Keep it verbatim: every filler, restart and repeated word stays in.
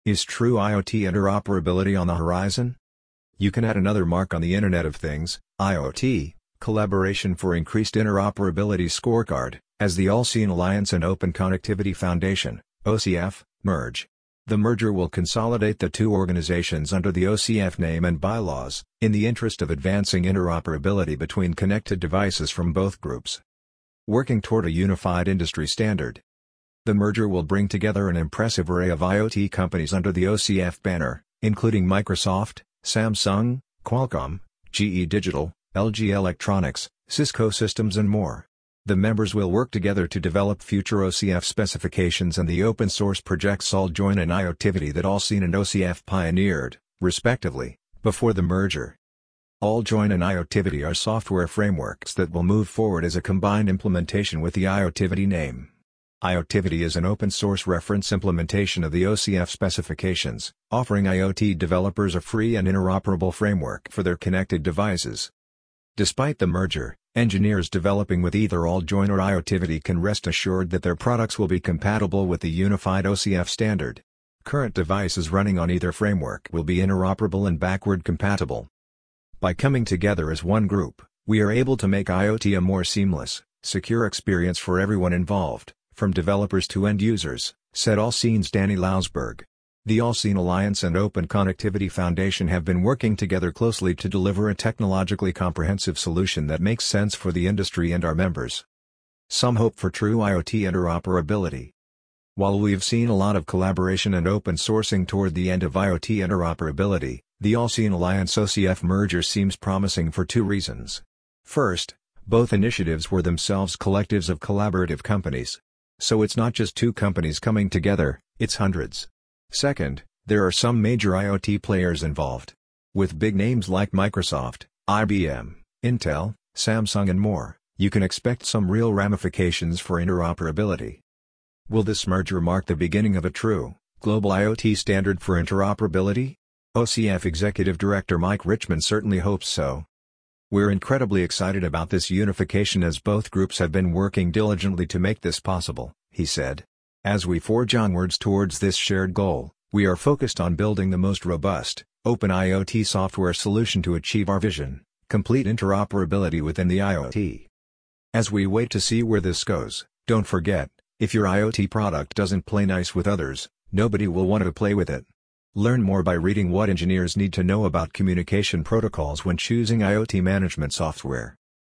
Is true IoT interoperability on the horizon? You can add another mark on the Internet of Things, IoT, Collaboration for Increased Interoperability Scorecard, as the All-Seen Alliance and Open Connectivity Foundation, O C F, merge. The merger will consolidate the two organizations under the O C F name and bylaws, in the interest of advancing interoperability between connected devices from both groups. Working toward a unified industry standard. The merger will bring together an impressive array of IoT companies under the O C F banner, including Microsoft, Samsung, Qualcomm, G E Digital, L G Electronics, Cisco Systems and more. The members will work together to develop future O C F specifications and the open-source projects AllJoyn and IoTivity that All-Seen and O C F pioneered, respectively, before the merger. AllJoyn and IoTivity are software frameworks that will move forward as a combined implementation with the IoTivity name. IoTivity is an open-source reference implementation of the O C F specifications, offering IoT developers a free and interoperable framework for their connected devices. Despite the merger, engineers developing with either AllJoyn or IoTivity can rest assured that their products will be compatible with the unified O C F standard. Current devices running on either framework will be interoperable and backward compatible. By coming together as one group, we are able to make IoT a more seamless, secure experience for everyone involved, from developers to end users, said All-Seen's Danny Lausberg. The All-Seen Alliance and Open Connectivity Foundation have been working together closely to deliver a technologically comprehensive solution that makes sense for the industry and our members. Some hope for true IoT interoperability. While we've seen a lot of collaboration and open sourcing toward the end of IoT interoperability, the All-Seen Alliance O C F merger seems promising for two reasons. First, both initiatives were themselves collectives of collaborative companies. So it's not just two companies coming together, it's hundreds. Second, there are some major IoT players involved. With big names like Microsoft, I B M, Intel, Samsung and more, you can expect some real ramifications for interoperability. Will this merger mark the beginning of a true, global IoT standard for interoperability? O C F Executive Director Mike Richman certainly hopes so. We're incredibly excited about this unification as both groups have been working diligently to make this possible, he said. As we forge onwards towards this shared goal, we are focused on building the most robust, open IoT software solution to achieve our vision, complete interoperability within the IoT. As we wait to see where this goes, don't forget, if your IoT product doesn't play nice with others, nobody will want to play with it. Learn more by reading what engineers need to know about communication protocols when choosing IoT management software.